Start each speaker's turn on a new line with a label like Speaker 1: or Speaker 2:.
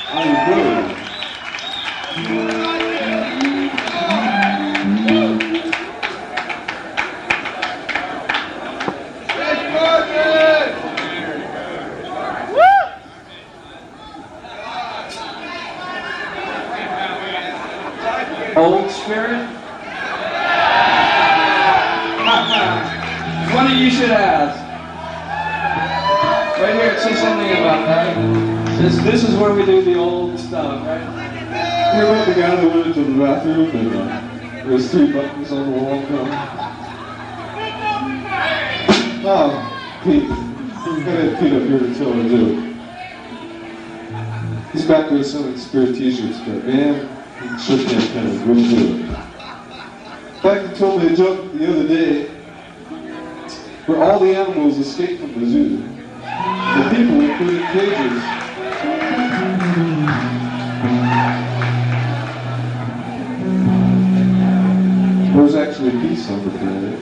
Speaker 1: I'm good. Old Spirit? Funny you should ask. Right here it says something about that. It says this is where we do the old stuff, right?
Speaker 2: Hear about the guy that went into the bathroom and there was 3 buttons on the wall. Oh, Pete. We've got to have Pete up here to tell him to do it. He's back there selling spirit t-shirts, but man, he sure can't kind of really do it. In fact, he told me a joke the other day where all the animals escaped from the zoo. The people were put in cages. There was actually peace on the planet.